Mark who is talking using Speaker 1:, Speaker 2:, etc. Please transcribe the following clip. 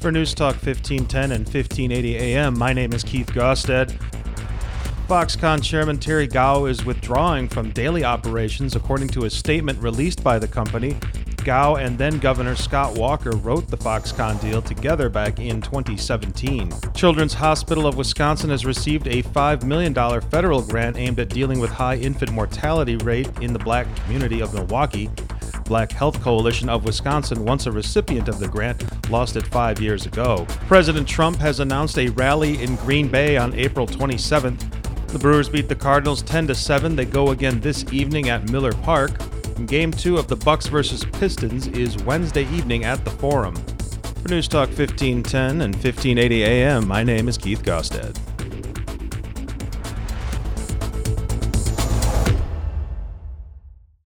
Speaker 1: For News Talk 1510 and 1580 AM, my name is Keith Gosted. Foxconn Chairman Terry Gou is withdrawing from daily operations, according to a statement released by the company. Gou and then Governor Scott Walker wrote the Foxconn deal together back in 2017. Children's Hospital of Wisconsin has received a $5 million federal grant aimed at dealing with high infant mortality rate in the Black community of Milwaukee. Black Health Coalition of Wisconsin, once a recipient of the grant, lost it 5 years ago. President Trump has announced a rally in Green Bay on April 27th. The Brewers beat the Cardinals 10-7. They go again this evening at Miller Park. And Game 2 of the Bucks vs. Pistons is Wednesday evening at the Forum. For News Talk 1510 and 1580 AM, my name is Keith Gosted.